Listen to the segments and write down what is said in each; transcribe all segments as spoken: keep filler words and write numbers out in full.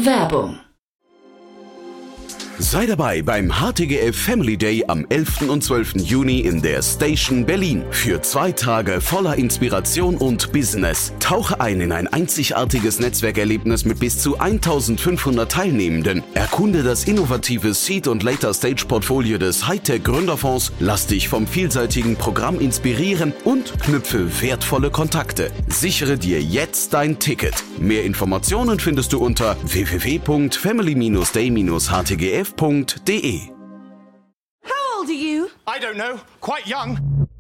Werbung. Sei dabei beim H T G F Family Day am elften und zwölften Juni in der Station Berlin. Für zwei Tage voller Inspiration und Business. Tauche ein in ein einzigartiges Netzwerkerlebnis mit bis zu eintausendfünfhundert Teilnehmenden. Erkunde das innovative Seed- und Later-Stage-Portfolio des Hightech-Gründerfonds. Lass dich vom vielseitigen Programm inspirieren und knüpfe wertvolle Kontakte. Sichere dir jetzt dein Ticket. Mehr Informationen findest du unter w w w punkt family day h t g f punkt d e. How old are you? I don't know. Quite young.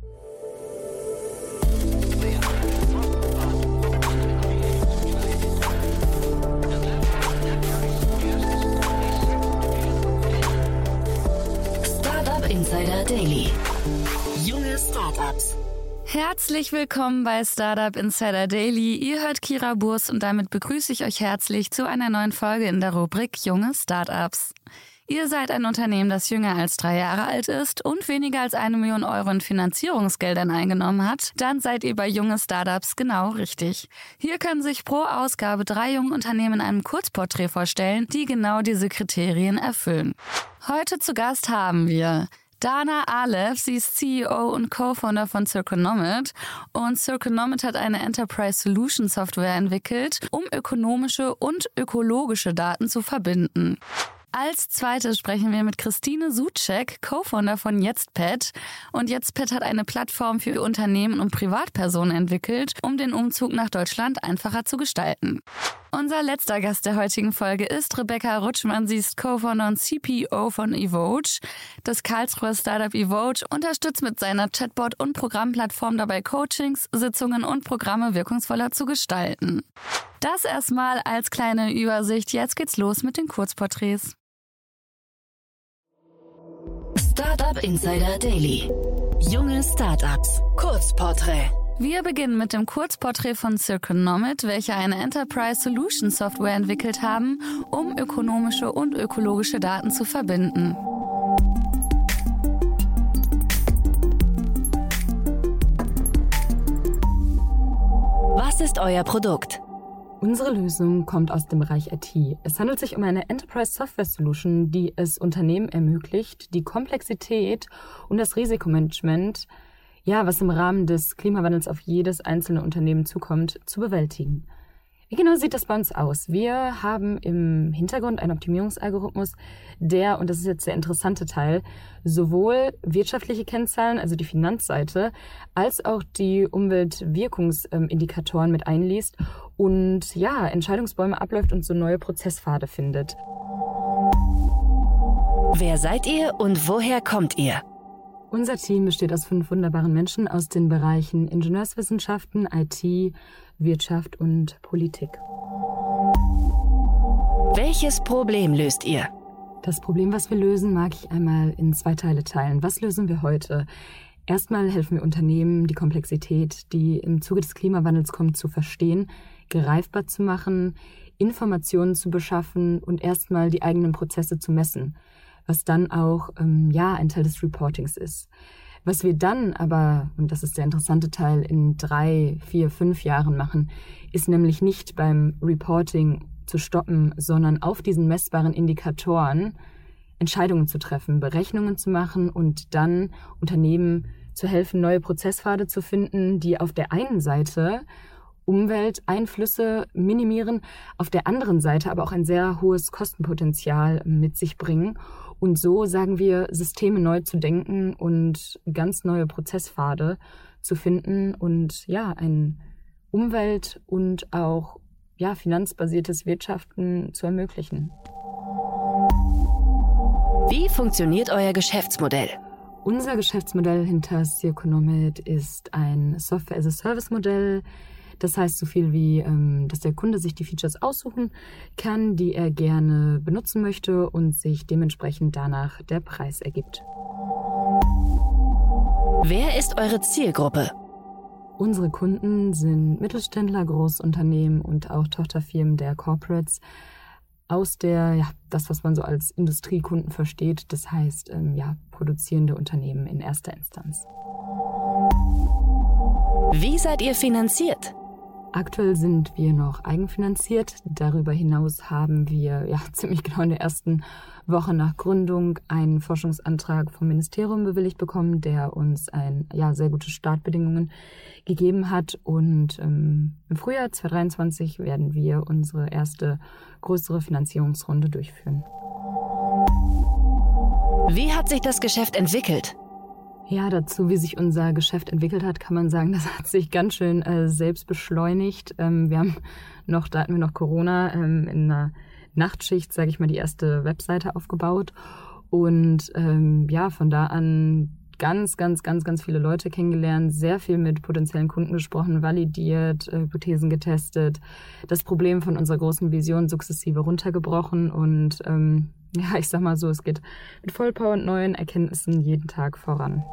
Startup Insider Daily. Junge Startups. Herzlich willkommen bei Startup Insider Daily. Ihr hört Kira Burs und damit begrüße ich euch herzlich zu einer neuen Folge in der Rubrik Junge Startups. Ihr seid ein Unternehmen, das jünger als drei Jahre alt ist und weniger als eine Million Euro in Finanzierungsgeldern eingenommen hat, dann seid ihr bei Junge Startups genau richtig. Hier können sich pro Ausgabe drei junge Unternehmen in einem Kurzporträt vorstellen, die genau diese Kriterien erfüllen. Heute zu Gast haben wir Dana Alef, sie ist C E O und Co-Founder von Circonomit und Circonomit hat eine Enterprise Solution Software entwickelt, um ökonomische und ökologische Daten zu verbinden. Als zweites sprechen wir mit Christine Suchek, Co-Founder von YestPet. Und YestPet hat eine Plattform für Unternehmen und Privatpersonen entwickelt, um den Umzug nach Deutschland einfacher zu gestalten. Unser letzter Gast der heutigen Folge ist Rebecca Rutschmann. Sie ist Co-Founder und C P O von Evoge. Das Karlsruher Startup Evoge unterstützt mit seiner Chatbot- und Programmplattform dabei Coachings, Sitzungen und Programme wirkungsvoller zu gestalten. Das erstmal als kleine Übersicht. Jetzt geht's los mit den Kurzporträts. Startup Insider Daily. Junge Startups. Kurzporträt. Wir beginnen mit dem Kurzporträt von Circonomit, welche eine Enterprise Solution Software entwickelt haben, um ökonomische und ökologische Daten zu verbinden. Was ist euer Produkt? Unsere Lösung kommt aus dem Bereich I T. Es handelt sich um eine Enterprise Software Solution, die es Unternehmen ermöglicht, die Komplexität und das Risikomanagement, ja, was im Rahmen des Klimawandels auf jedes einzelne Unternehmen zukommt, zu bewältigen. Wie genau sieht das bei uns aus? Wir haben im Hintergrund einen Optimierungsalgorithmus, der, und das ist jetzt der interessante Teil, sowohl wirtschaftliche Kennzahlen, also die Finanzseite, als auch die Umweltwirkungsindikatoren mit einliest und ja, Entscheidungsbäume abläuft und so neue Prozesspfade findet. Wer seid ihr und woher kommt ihr? Unser Team besteht aus fünf wunderbaren Menschen aus den Bereichen Ingenieurswissenschaften, I T, Wirtschaft und Politik. Welches Problem löst ihr? Das Problem, was wir lösen, mag ich einmal in zwei Teile teilen. Was lösen wir heute? Erstmal helfen wir Unternehmen, die Komplexität, die im Zuge des Klimawandels kommt, zu verstehen, greifbar zu machen, Informationen zu beschaffen und erstmal die eigenen Prozesse zu messen, was dann auch ähm, ja ein Teil des Reportings ist. Was wir dann aber, und das ist der interessante Teil, in drei, vier, fünf Jahren machen, ist nämlich nicht beim Reporting zu stoppen, sondern auf diesen messbaren Indikatoren Entscheidungen zu treffen, Berechnungen zu machen und dann Unternehmen zu helfen, neue Prozesspfade zu finden, die auf der einen Seite Umwelteinflüsse minimieren, auf der anderen Seite aber auch ein sehr hohes Kostenpotenzial mit sich bringen. Und so, sagen wir, Systeme neu zu denken und ganz neue Prozesspfade zu finden und ja, ein umwelt- und auch ja, finanzbasiertes Wirtschaften zu ermöglichen. Wie funktioniert euer Geschäftsmodell? Unser Geschäftsmodell hinter Circonomit ist ein Software-as-a-Service-Modell. Das heißt so viel wie, dass der Kunde sich die Features aussuchen kann, die er gerne benutzen möchte und sich dementsprechend danach der Preis ergibt. Wer ist eure Zielgruppe? Unsere Kunden sind Mittelständler, Großunternehmen und auch Tochterfirmen der Corporates aus der, ja, das, was man so als Industriekunden versteht, das heißt, ähm, ja, produzierende Unternehmen in erster Instanz. Wie seid ihr finanziert? Aktuell sind wir noch eigenfinanziert. Darüber hinaus haben wir ja ziemlich genau in der ersten Woche nach Gründung einen Forschungsantrag vom Ministerium bewilligt bekommen, der uns ein, ja, sehr gute Startbedingungen gegeben hat. Und ähm, im Frühjahr zwanzig dreiundzwanzig werden wir unsere erste größere Finanzierungsrunde durchführen. Wie hat sich das Geschäft entwickelt? Ja, dazu, wie sich unser Geschäft entwickelt hat, kann man sagen, das hat sich ganz schön äh, selbst beschleunigt. Ähm, wir haben noch, da hatten wir noch Corona, ähm, in einer Nachtschicht, sage ich mal, die erste Webseite aufgebaut. Und ähm, ja, von da an ganz, ganz, ganz, ganz viele Leute kennengelernt, sehr viel mit potenziellen Kunden gesprochen, validiert, äh, Hypothesen getestet, das Problem von unserer großen Vision sukzessive runtergebrochen und ähm, ja, ich sag mal so, es geht mit Vollpower und neuen Erkenntnissen jeden Tag voran.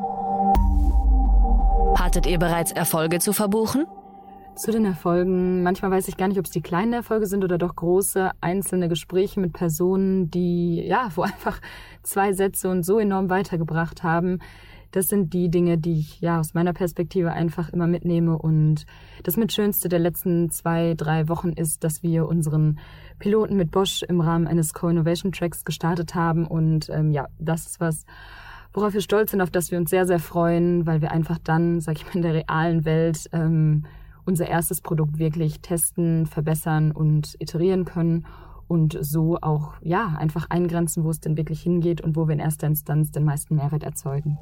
Hattet ihr bereits Erfolge zu verbuchen? Zu den Erfolgen, manchmal weiß ich gar nicht, ob es die kleinen Erfolge sind oder doch große einzelne Gespräche mit Personen, die, ja, wo einfach zwei Sätze uns so enorm weitergebracht haben. Das sind die Dinge, die ich ja aus meiner Perspektive einfach immer mitnehme. Und das mit Schönste der letzten zwei, drei Wochen ist, dass wir unseren Piloten mit Bosch im Rahmen eines Co-Innovation-Tracks gestartet haben. Und ähm, ja, das ist was, worauf wir stolz sind, auf das wir uns sehr, sehr freuen, weil wir einfach dann, sag ich mal, in der realen Welt ähm, unser erstes Produkt wirklich testen, verbessern und iterieren können. Und so auch, ja, einfach eingrenzen, wo es denn wirklich hingeht und wo wir in erster Instanz den meisten Mehrwert erzeugen.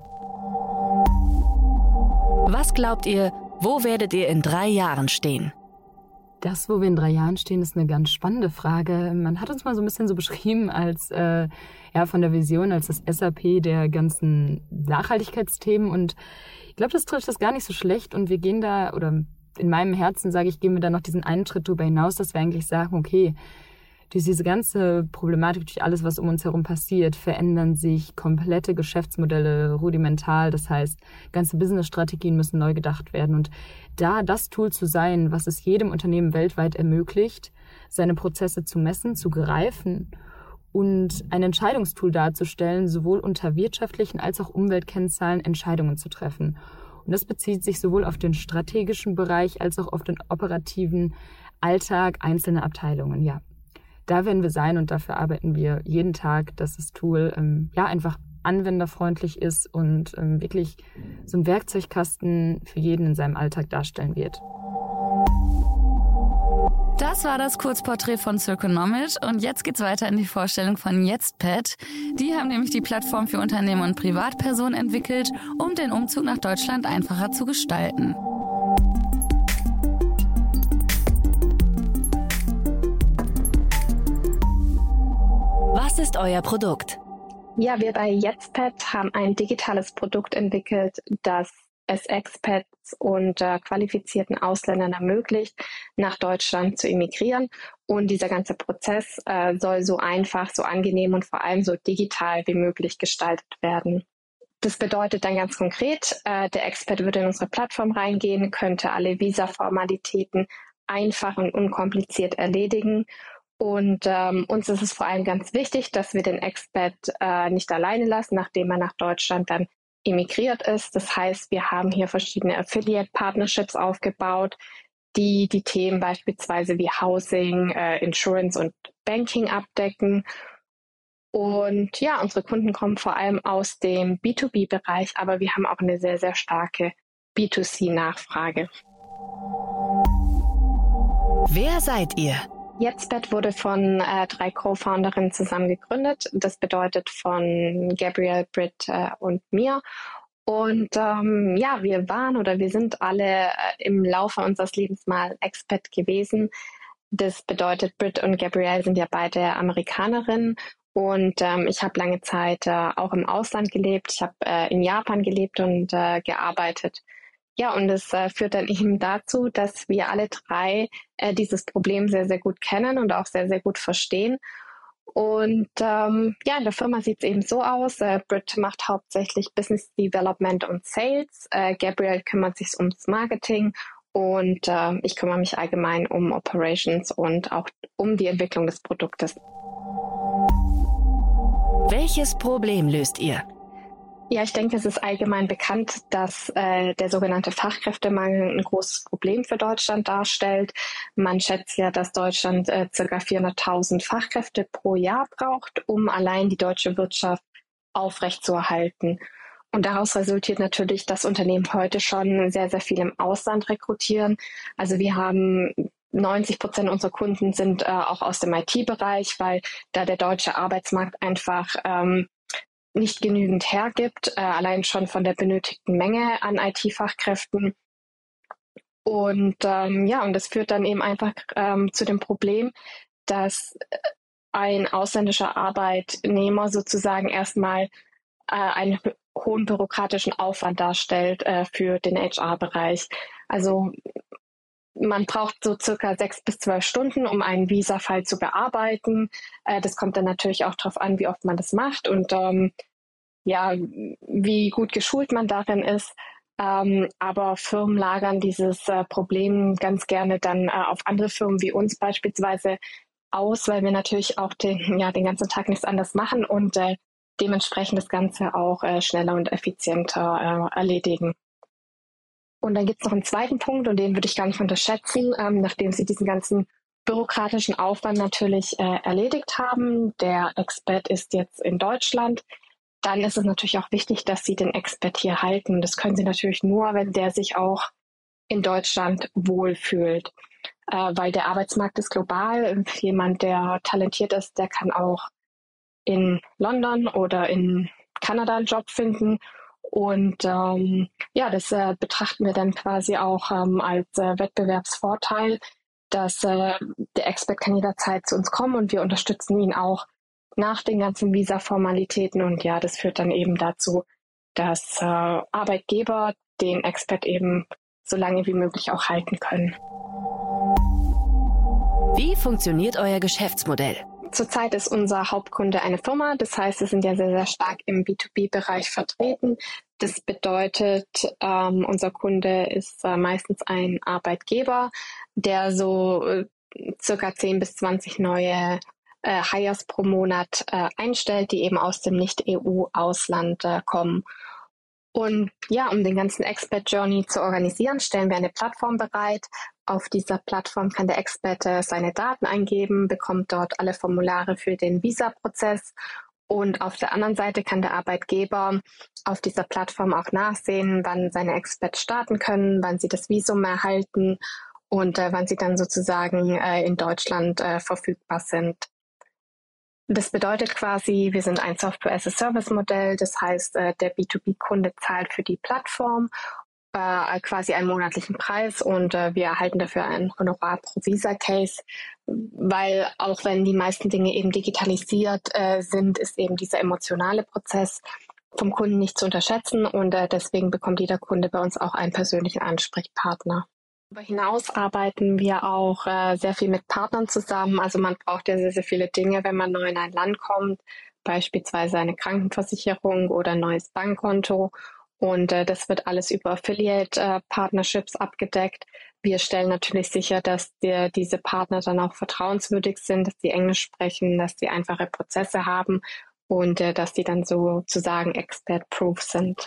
Was glaubt ihr, wo werdet ihr in drei Jahren stehen? Das, wo wir in drei Jahren stehen, ist eine ganz spannende Frage. Man hat uns mal so ein bisschen so beschrieben als, äh, ja, von der Vision, als das S A P der ganzen Nachhaltigkeitsthemen. Und ich glaube, das trifft das gar nicht so schlecht. Und wir gehen da, oder in meinem Herzen, sage ich, gehen wir da noch diesen einen Schritt darüber hinaus, dass wir eigentlich sagen, okay, durch diese ganze Problematik, durch alles, was um uns herum passiert, verändern sich komplette Geschäftsmodelle rudimental. Das heißt, ganze Businessstrategien müssen neu gedacht werden. Und da das Tool zu sein, was es jedem Unternehmen weltweit ermöglicht, seine Prozesse zu messen, zu greifen und ein Entscheidungstool darzustellen, sowohl unter wirtschaftlichen als auch Umweltkennzahlen Entscheidungen zu treffen. Und das bezieht sich sowohl auf den strategischen Bereich als auch auf den operativen Alltag einzelner Abteilungen, ja. Da werden wir sein und dafür arbeiten wir jeden Tag, dass das Tool ähm, ja einfach anwenderfreundlich ist und ähm, wirklich so ein Werkzeugkasten für jeden in seinem Alltag darstellen wird. Das war das Kurzporträt von Circonomic und jetzt geht's weiter in die Vorstellung von YestPet. Die haben nämlich die Plattform für Unternehmen und Privatpersonen entwickelt, um den Umzug nach Deutschland einfacher zu gestalten. Was ist euer Produkt? Ja, wir bei YestPet haben ein digitales Produkt entwickelt, das es Expats und äh, qualifizierten Ausländern ermöglicht, nach Deutschland zu emigrieren. Und dieser ganze Prozess äh, soll so einfach, so angenehm und vor allem so digital wie möglich gestaltet werden. Das bedeutet dann ganz konkret, äh, der Expat würde in unsere Plattform reingehen, könnte alle Visa-Formalitäten einfach und unkompliziert erledigen. Und ähm, uns ist es vor allem ganz wichtig, dass wir den Expat äh, nicht alleine lassen, nachdem er nach Deutschland dann emigriert ist. Das heißt, wir haben hier verschiedene Affiliate-Partnerships aufgebaut, die die Themen beispielsweise wie Housing, äh, Insurance und Banking abdecken. Und ja, unsere Kunden kommen vor allem aus dem B zwei B-Bereich, aber wir haben auch eine sehr, sehr starke B zwei C-Nachfrage. Wer seid ihr? YestPet wurde von äh, drei Co-Founderinnen zusammen gegründet. Das bedeutet von Gabrielle, Britt äh, und mir. Und ähm, ja, wir waren oder wir sind alle äh, im Laufe unseres Lebens mal Expat gewesen. Das bedeutet, Britt und Gabrielle sind ja beide Amerikanerinnen. Und ähm, ich habe lange Zeit äh, auch im Ausland gelebt. Ich habe äh, in Japan gelebt und äh, gearbeitet. Ja, und es äh, führt dann eben dazu, dass wir alle drei äh, dieses Problem sehr, sehr gut kennen und auch sehr, sehr gut verstehen. Und ähm, ja, in der Firma sieht es eben so aus. Äh, Britt macht hauptsächlich Business Development und Sales. Äh, Gabrielle kümmert sich ums Marketing und äh, ich kümmere mich allgemein um Operations und auch um die Entwicklung des Produktes. Welches Problem löst ihr? Ja, ich denke, es ist allgemein bekannt, dass äh, der sogenannte Fachkräftemangel ein großes Problem für Deutschland darstellt. Man schätzt ja, dass Deutschland äh, ca. vierhunderttausend Fachkräfte pro Jahr braucht, um allein die deutsche Wirtschaft aufrechtzuerhalten. Und daraus resultiert natürlich, dass Unternehmen heute schon sehr, sehr viel im Ausland rekrutieren. Also wir haben neunzig Prozent unserer Kunden sind äh, auch aus dem I T-Bereich, weil da der deutsche Arbeitsmarkt einfach ähm, nicht genügend hergibt, äh, allein schon von der benötigten Menge an I T-Fachkräften. Und ähm, ja, und das führt dann eben einfach ähm, zu dem Problem, dass ein ausländischer Arbeitnehmer sozusagen erstmal äh, einen hohen bürokratischen Aufwand darstellt äh, für den H R-Bereich. Also man braucht so circa sechs bis zwölf Stunden, um einen Visa-Fall zu bearbeiten. Äh, das kommt dann natürlich auch darauf an, wie oft man das macht und ähm, ja, wie gut geschult man darin ist. Ähm, aber Firmen lagern dieses äh, Problem ganz gerne dann äh, auf andere Firmen wie uns beispielsweise aus, weil wir natürlich auch den, ja, den ganzen Tag nichts anderes machen und äh, dementsprechend das Ganze auch äh, schneller und effizienter äh, erledigen. Und dann gibt es noch einen zweiten Punkt und den würde ich gar nicht unterschätzen, ähm, nachdem Sie diesen ganzen bürokratischen Aufwand natürlich äh, erledigt haben. Der Expat ist jetzt in Deutschland. Dann ist es natürlich auch wichtig, dass Sie den Expat hier halten. Das können Sie natürlich nur, wenn der sich auch in Deutschland wohlfühlt. Äh, weil der Arbeitsmarkt ist global. Jemand, der talentiert ist, der kann auch in London oder in Kanada einen Job finden. Und ähm, ja, das äh, betrachten wir dann quasi auch ähm, als äh, Wettbewerbsvorteil, dass äh, der Expat kann jederzeit zu uns kommen und wir unterstützen ihn auch nach den ganzen Visa-Formalitäten. Und ja, das führt dann eben dazu, dass äh, Arbeitgeber den Expat eben so lange wie möglich auch halten können. Wie funktioniert euer Geschäftsmodell? Zurzeit ist unser Hauptkunde eine Firma, das heißt, wir sind ja sehr, sehr stark im B zwei B-Bereich vertreten. Das bedeutet, ähm, unser Kunde ist äh, meistens ein Arbeitgeber, der so äh, circa zehn bis zwanzig neue äh, Hires pro Monat äh, einstellt, die eben aus dem Nicht-E U-Ausland äh, kommen. Und ja, um den ganzen Expat Journey zu organisieren, stellen wir eine Plattform bereit. Auf dieser Plattform kann der Expat äh, seine Daten eingeben, bekommt dort alle Formulare für den Visa-Prozess. Und auf der anderen Seite kann der Arbeitgeber auf dieser Plattform auch nachsehen, wann seine Expats starten können, wann sie das Visum erhalten und äh, wann sie dann sozusagen äh, in Deutschland äh, verfügbar sind. Das bedeutet quasi, wir sind ein Software-as-a-Service-Modell, das heißt, äh, der B zwei B-Kunde zahlt für die Plattform äh, quasi einen monatlichen Preis und äh, wir erhalten dafür ein Honorar pro Visa-Case, weil auch wenn die meisten Dinge eben digitalisiert äh, sind, ist eben dieser emotionale Prozess vom Kunden nicht zu unterschätzen und äh, deswegen bekommt jeder Kunde bei uns auch einen persönlichen Ansprechpartner. Darüber hinaus arbeiten wir auch äh, sehr viel mit Partnern zusammen. Also man braucht ja sehr, sehr viele Dinge, wenn man neu in ein Land kommt, beispielsweise eine Krankenversicherung oder ein neues Bankkonto. Und äh, das wird alles über Affiliate-Partnerships äh, abgedeckt. Wir stellen natürlich sicher, dass die, diese Partner dann auch vertrauenswürdig sind, dass sie Englisch sprechen, dass sie einfache Prozesse haben und äh, dass die dann sozusagen Expert-proof sind.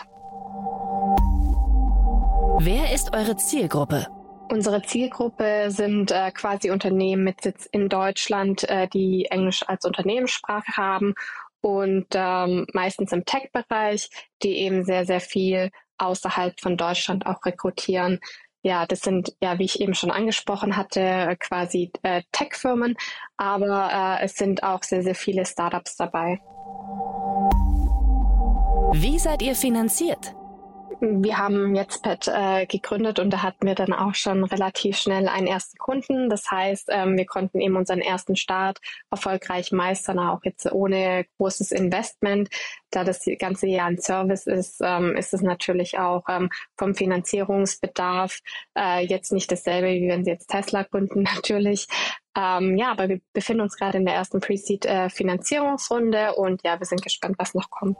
Wer ist eure Zielgruppe? Unsere Zielgruppe sind äh, quasi Unternehmen mit Sitz in Deutschland, äh, die Englisch als Unternehmenssprache haben und ähm, meistens im Tech-Bereich, die eben sehr, sehr viel außerhalb von Deutschland auch rekrutieren. Ja, das sind, ja, wie ich eben schon angesprochen hatte, quasi äh, Tech-Firmen, aber äh, es sind auch sehr, sehr viele Startups dabei. Wie seid ihr finanziert? Wir haben Jetspad äh, gegründet und da hatten wir dann auch schon relativ schnell einen ersten Kunden. Das heißt, ähm, wir konnten eben unseren ersten Start erfolgreich meistern, auch jetzt ohne großes Investment. Da das ganze Jahr ein Service ist, ähm, ist es natürlich auch ähm, vom Finanzierungsbedarf äh, jetzt nicht dasselbe, wie wenn Sie jetzt Tesla gründen natürlich. Ähm, ja, aber wir befinden uns gerade in der ersten Pre-Seed-Finanzierungsrunde und ja, wir sind gespannt, was noch kommt.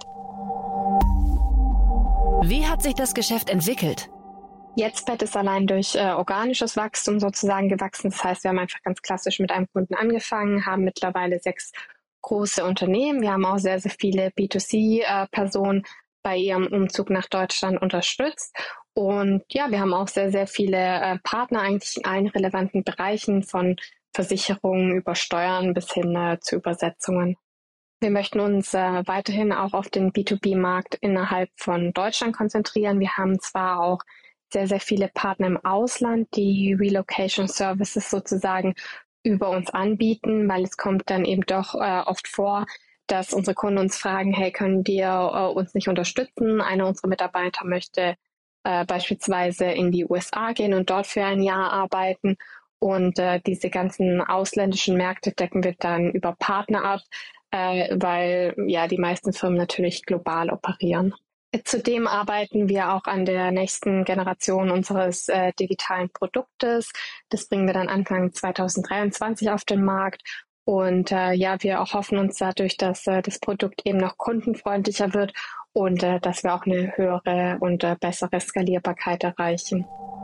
Wie hat sich das Geschäft entwickelt? Jetspad ist allein durch äh, organisches Wachstum sozusagen gewachsen. Das heißt, wir haben einfach ganz klassisch mit einem Kunden angefangen, haben mittlerweile sechs große Unternehmen. Wir haben auch sehr, sehr viele B zwei C-Personen bei ihrem Umzug nach Deutschland unterstützt. Und ja, wir haben auch sehr, sehr viele äh, Partner eigentlich in allen relevanten Bereichen, von Versicherungen über Steuern bis hin äh, zu Übersetzungen. Wir möchten uns äh, weiterhin auch auf den B zwei B-Markt innerhalb von Deutschland konzentrieren. Wir haben zwar auch sehr, sehr viele Partner im Ausland, die Relocation Services sozusagen über uns anbieten, weil es kommt dann eben doch äh, oft vor, dass unsere Kunden uns fragen, hey, können wir äh, uns nicht unterstützen? Einer unserer Mitarbeiter möchte äh, beispielsweise in die U S A gehen und dort für ein Jahr arbeiten. Und äh, diese ganzen ausländischen Märkte decken wir dann über Partner ab, äh, weil ja die meisten Firmen natürlich global operieren. Zudem arbeiten wir auch an der nächsten Generation unseres äh, digitalen Produktes. Das bringen wir dann Anfang zwanzig dreiundzwanzig auf den Markt. Und äh, ja, wir erhoffen uns dadurch, dass äh, das Produkt eben noch kundenfreundlicher wird und äh, dass wir auch eine höhere und äh, bessere Skalierbarkeit erreichen.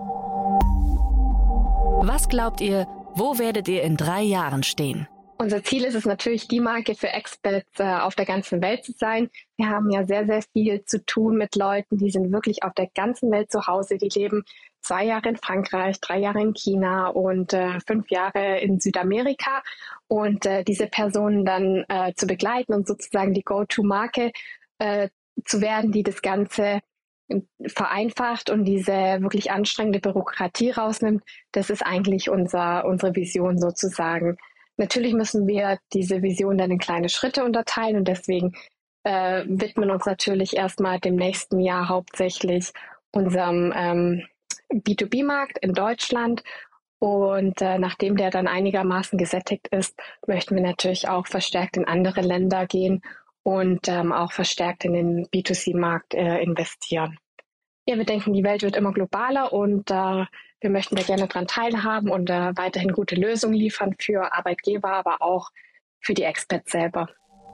Was glaubt ihr, wo werdet ihr in drei Jahren stehen? Unser Ziel ist es natürlich, die Marke für Expats äh, auf der ganzen Welt zu sein. Wir haben ja sehr, sehr viel zu tun mit Leuten, die sind wirklich auf der ganzen Welt zu Hause. Die leben zwei Jahre in Frankreich, drei Jahre in China und äh, fünf Jahre in Südamerika. Und äh, diese Personen dann äh, zu begleiten und sozusagen die Go-To-Marke äh, zu werden, die das Ganze vereinfacht und diese wirklich anstrengende Bürokratie rausnimmt, das ist eigentlich unser, unsere Vision sozusagen. Natürlich müssen wir diese Vision dann in kleine Schritte unterteilen und deswegen äh, widmen uns natürlich erstmal dem nächsten Jahr hauptsächlich unserem ähm, B zwei B-Markt in Deutschland. Und äh, nachdem der dann einigermaßen gesättigt ist, möchten wir natürlich auch verstärkt in andere Länder gehen und ähm, auch verstärkt in den B zwei C-Markt äh, investieren. Ja, wir denken, die Welt wird immer globaler und äh, wir möchten da gerne dran teilhaben und äh, weiterhin gute Lösungen liefern für Arbeitgeber, aber auch für die Expats selber.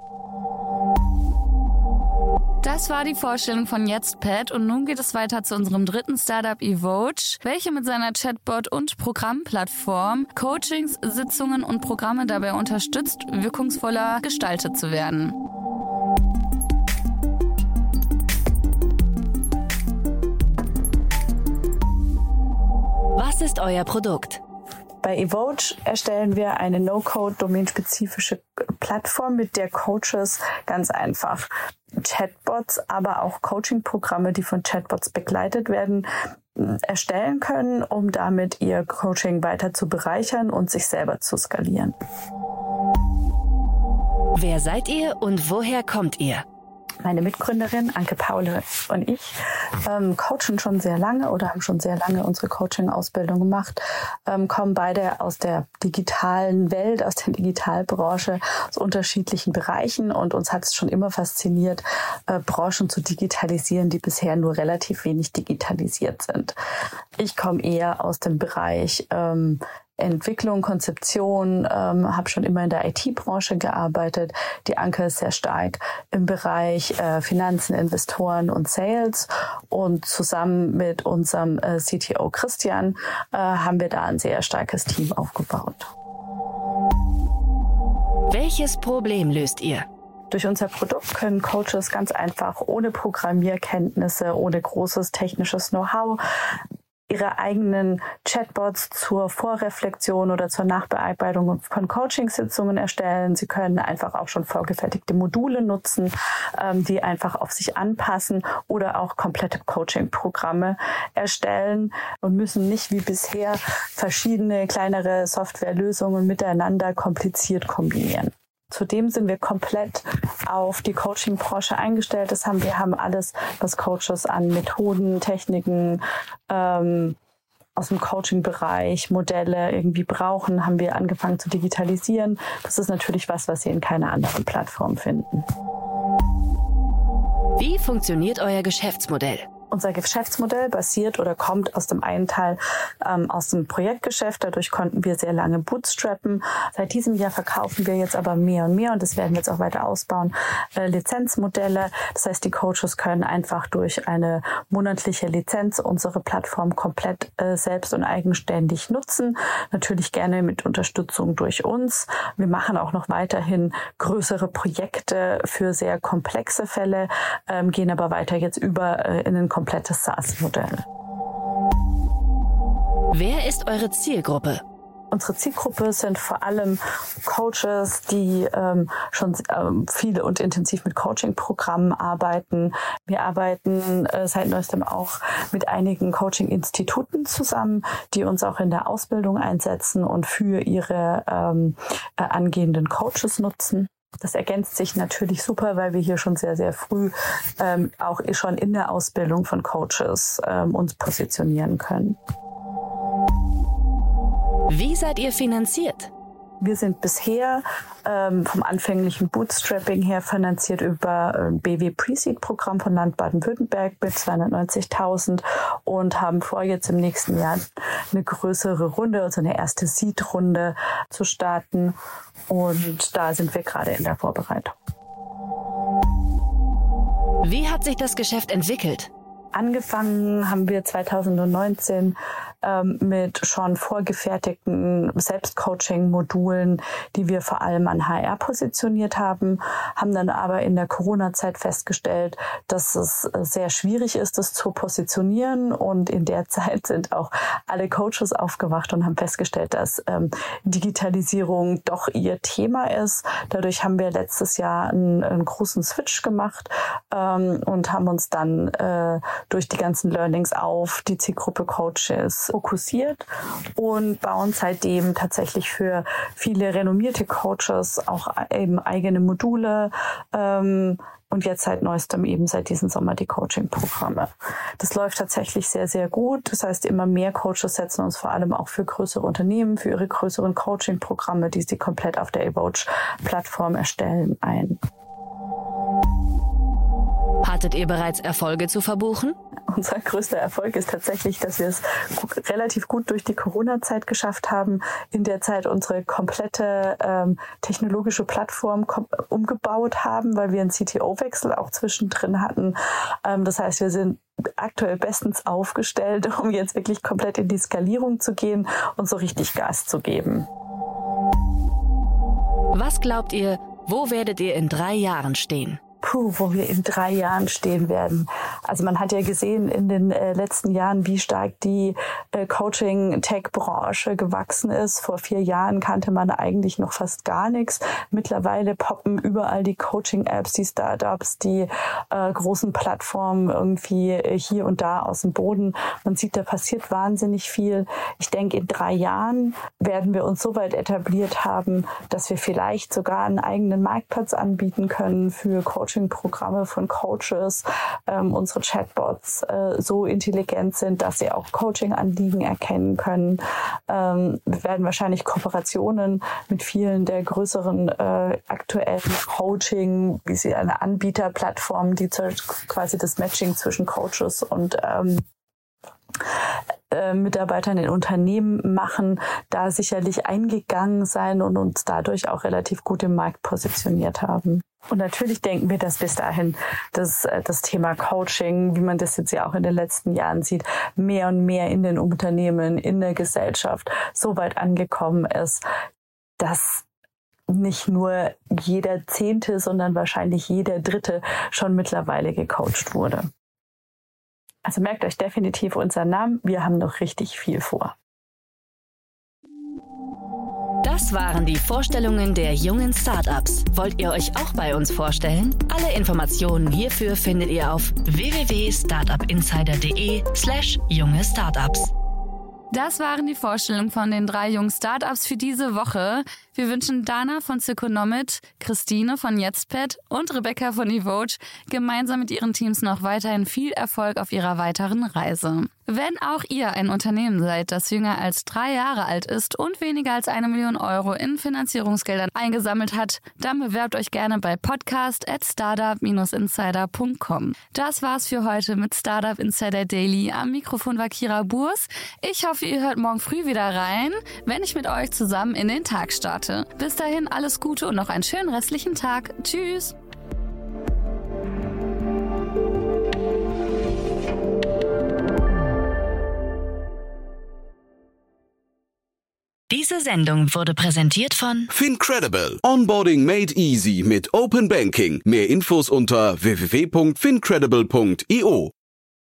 Das war die Vorstellung von YestPad und nun geht es weiter zu unserem dritten Startup Evoge, welche mit seiner Chatbot- und Programmplattform Coachings, Sitzungen und Programme dabei unterstützt, wirkungsvoller gestaltet zu werden. Was ist euer Produkt? Bei Evoge erstellen wir eine No-Code-domainspezifische Plattform, mit der Coaches ganz einfach Chatbots, aber auch Coaching-Programme, die von Chatbots begleitet werden, erstellen können, um damit ihr Coaching weiter zu bereichern und sich selber zu skalieren. Wer seid ihr und woher kommt ihr? Meine Mitgründerin Anke Paule und ich ähm, coachen schon sehr lange oder haben schon sehr lange unsere Coaching-Ausbildung gemacht, ähm, kommen beide aus der digitalen Welt, aus der Digitalbranche, aus unterschiedlichen Bereichen und uns hat es schon immer fasziniert, äh, Branchen zu digitalisieren, die bisher nur relativ wenig digitalisiert sind. Ich komme eher aus dem Bereich ähm, Entwicklung, Konzeption, ähm, habe schon immer in der I T-Branche gearbeitet. Die Anke ist sehr stark im Bereich äh, Finanzen, Investoren und Sales. Und zusammen mit unserem äh, C T O Christian äh, haben wir da ein sehr starkes Team aufgebaut. Welches Problem löst ihr? Durch unser Produkt können Coaches ganz einfach ohne Programmierkenntnisse, ohne großes technisches Know-how ihre eigenen Chatbots zur Vorreflexion oder zur Nachbearbeitung von Coachingsitzungen erstellen. Sie können einfach auch schon vorgefertigte Module nutzen, ähm, die einfach auf sich anpassen oder auch komplette Coaching-Programme erstellen und müssen nicht wie bisher verschiedene kleinere Softwarelösungen miteinander kompliziert kombinieren. Zudem sind wir komplett auf die Coaching-Branche eingestellt. Das haben wir haben alles, was Coaches an Methoden, Techniken ähm, aus dem Coaching-Bereich, Modelle irgendwie brauchen, haben wir angefangen zu digitalisieren. Das ist natürlich was, was Sie in keiner anderen Plattform finden. Wie funktioniert euer Geschäftsmodell? Unser Geschäftsmodell basiert oder kommt aus dem einen Teil ähm, aus dem Projektgeschäft. Dadurch konnten wir sehr lange bootstrappen. Seit diesem Jahr verkaufen wir jetzt aber mehr und mehr und das werden wir jetzt auch weiter ausbauen. Äh, Lizenzmodelle. Das heißt, die Coaches können einfach durch eine monatliche Lizenz unsere Plattform komplett äh, selbst und eigenständig nutzen. Natürlich gerne mit Unterstützung durch uns. Wir machen auch noch weiterhin größere Projekte für sehr komplexe Fälle, ähm, gehen aber weiter jetzt über äh, in den komplettes SaaS-Modell. Wer ist eure Zielgruppe? Unsere Zielgruppe sind vor allem Coaches, die ähm, schon ähm, viele und intensiv mit Coaching-Programmen arbeiten. Wir arbeiten äh, seit neuestem auch mit einigen Coaching-Instituten zusammen, die uns auch in der Ausbildung einsetzen und für ihre ähm, äh, angehenden Coaches nutzen. Das ergänzt sich natürlich super, weil wir hier schon sehr, sehr früh ähm, auch schon in der Ausbildung von Coaches ähm, uns positionieren können. Wie seid ihr finanziert? Wir sind bisher ähm, vom anfänglichen Bootstrapping her finanziert über ein B W Pre-Seed-Programm von Land Baden-Württemberg mit zweihundertneunzigtausend und haben vor, jetzt im nächsten Jahr eine größere Runde, also eine erste Seed-Runde zu starten. Und da sind wir gerade in der Vorbereitung. Wie hat sich das Geschäft entwickelt? Angefangen haben wir zweitausendneunzehn ähm, mit schon vorgefertigten Selbstcoaching-Modulen, die wir vor allem an H R positioniert haben, haben dann aber in der Corona-Zeit festgestellt, dass es sehr schwierig ist, das zu positionieren, und in der Zeit sind auch alle Coaches aufgewacht und haben festgestellt, dass ähm, Digitalisierung doch ihr Thema ist. Dadurch haben wir letztes Jahr einen, einen großen Switch gemacht ähm, und haben uns dann äh, durch die ganzen Learnings auf die Zielgruppe Coaches fokussiert und bauen seitdem tatsächlich für viele renommierte Coaches auch eben eigene Module ähm, und jetzt seit neuestem eben seit diesem Sommer die Coaching-Programme. Das läuft tatsächlich sehr, sehr gut. Das heißt, immer mehr Coaches setzen uns vor allem auch für größere Unternehmen, für ihre größeren Coaching-Programme, die sie komplett auf der eVouch-Plattform erstellen, ein. Hattet ihr bereits Erfolge zu verbuchen? Unser größter Erfolg ist tatsächlich, dass wir es relativ gut durch die Corona-Zeit geschafft haben, in der Zeit unsere komplette ähm, technologische Plattform kom- umgebaut haben, weil wir einen C T O-Wechsel auch zwischendrin hatten. Ähm, das heißt, wir sind aktuell bestens aufgestellt, um jetzt wirklich komplett in die Skalierung zu gehen und so richtig Gas zu geben. Was glaubt ihr, wo werdet ihr in drei Jahren stehen? Puh, wo wir in drei Jahren stehen werden. Also man hat ja gesehen in den äh, letzten Jahren, wie stark die äh, Coaching-Tech-Branche gewachsen ist. Vor vier Jahren kannte man eigentlich noch fast gar nichts. Mittlerweile poppen überall die Coaching-Apps, die Startups, die äh, großen Plattformen irgendwie äh, hier und da aus dem Boden. Man sieht, da passiert wahnsinnig viel. Ich denke, in drei Jahren werden wir uns so weit etabliert haben, dass wir vielleicht sogar einen eigenen Marktplatz anbieten können für Coaching Programme von Coaches, ähm, unsere Chatbots äh, so intelligent sind, dass sie auch Coaching-Anliegen erkennen können. Ähm, wir werden wahrscheinlich Kooperationen mit vielen der größeren äh, aktuellen Coaching, wie sie eine Anbieterplattform, die zu, quasi das Matching zwischen Coaches und ähm, Mitarbeitern in Unternehmen machen, da sicherlich eingegangen sein und uns dadurch auch relativ gut im Markt positioniert haben. Und natürlich denken wir, dass bis dahin das, das Thema Coaching, wie man das jetzt ja auch in den letzten Jahren sieht, mehr und mehr in den Unternehmen, in der Gesellschaft so weit angekommen ist, dass nicht nur jeder Zehnte, sondern wahrscheinlich jeder Dritte schon mittlerweile gecoacht wurde. Also merkt euch definitiv unseren Namen. Wir haben noch richtig viel vor. Das waren die Vorstellungen der jungen Startups. Wollt ihr euch auch bei uns vorstellen? Alle Informationen hierfür findet ihr auf w w w punkt startupinsider punkt de slash junge Startups. Das waren die Vorstellungen von den drei jungen Startups für diese Woche. Wir wünschen Dana von Circonomit, Christine von Jetztpet und Rebecca von Evoge gemeinsam mit ihren Teams noch weiterhin viel Erfolg auf ihrer weiteren Reise. Wenn auch ihr ein Unternehmen seid, das jünger als drei Jahre alt ist und weniger als eine Million Euro in Finanzierungsgeldern eingesammelt hat, dann bewerbt euch gerne bei podcast at startup dash insider punkt com. Das war's für heute mit Startup Insider Daily. Am Mikrofon war Kira Burs. Ich hoffe, ihr hört morgen früh wieder rein, wenn ich mit euch zusammen in den Tag starte. Bis dahin alles Gute und noch einen schönen restlichen Tag. Tschüss! Diese Sendung wurde präsentiert von Fincredible. Onboarding made easy mit Open Banking. Mehr Infos unter w w w punkt fincredible punkt i o.